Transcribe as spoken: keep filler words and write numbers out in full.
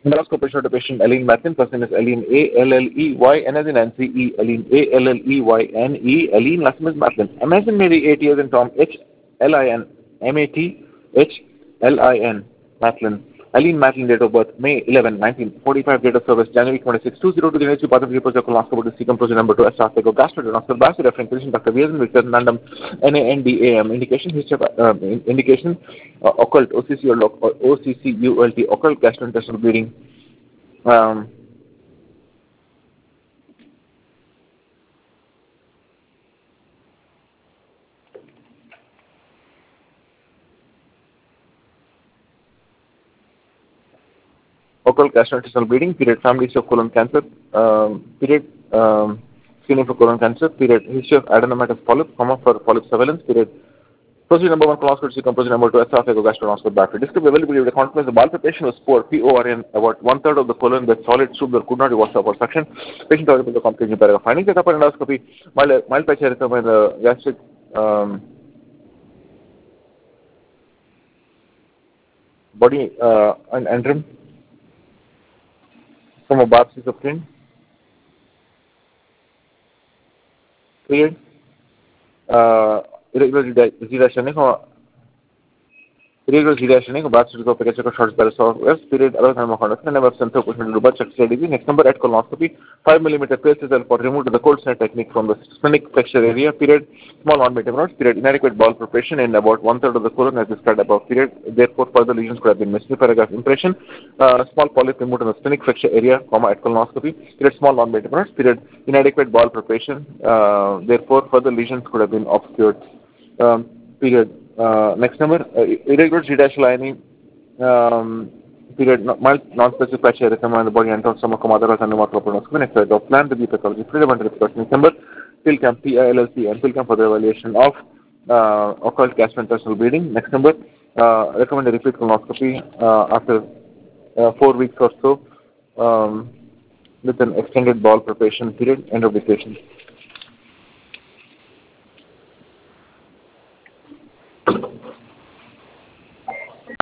Endoscopy showed the patient Aline Matlin, first name is Aline A L L E Y, N as in Nancy E, Aline A L L E Y N E, Aline, last name is Matlin. Imagine Mary, eight years in Tom, H L I N, M A T H L I N, Matlin. Aline Matlin, date of birth, May eleventh, nineteen forty-five, date of service, January twenty-sixth, two zero two, the next part of the colonoscopy to secant procedure number two, esophageal gastrointestinal bacillus, referring physician Doctor V S N Victor Nandam, N A N D A M, indication, history of, uh, indication, uh, occult, O C C or O C C U L T, occult gastrointestinal bleeding. Um, occult gastrointestinal bleeding, period, family history of colon cancer, um, period, um, screening for colon cancer, period, history of adenomatous polyp, comma, for polyp surveillance, period, procedure number one, colonoscopy, procedure number two, esophageal gastrointestinal battery. Describe availability of the confidence, the palpitation was poor, P O R N, about one third of the colon with solid soup that could not be washed up or suction. Patient available the complication paragraph. Findings at upper endoscopy, mild, mild patch erythema in the gastric, um, body, uh, and antrum, from a biopsy of skin, period, uh, irregular zeta or irregular zeta biopsy of pegasus shorts parasaurus, period, other thermoconductor, and never sensor pushing to Dubai check C I D Z. Next number at colonoscopy, five millimeter paste is for removed to the cold snap technique from the splenic flexure area, period, small non-metal nodes, period, inadequate bowel preparation in about one third of the colon as described above, period, therefore further lesions could have been missed. New paragraph, impression, uh, small polyp removed in the splenic flexure area, comma, at colonoscopy, period, small non-metal nodes, period, inadequate bowel preparation, uh, therefore further lesions could have been obscured. Um, period. Uh, next number, uh, irregular G-lining, um, period, no, mild non-specific patch erythema in the body and some other and pneumothoracic. Next slide, of plan to be pathology, freedom and repercussion. Next number, PILCAM, P I L L C, and PILCAM for the evaluation of uh, occult gastrointestinal bleeding. Next number, uh, recommend a repeat colonoscopy uh, after uh, four weeks or so um, with an extended bowel preparation period. End of the patient.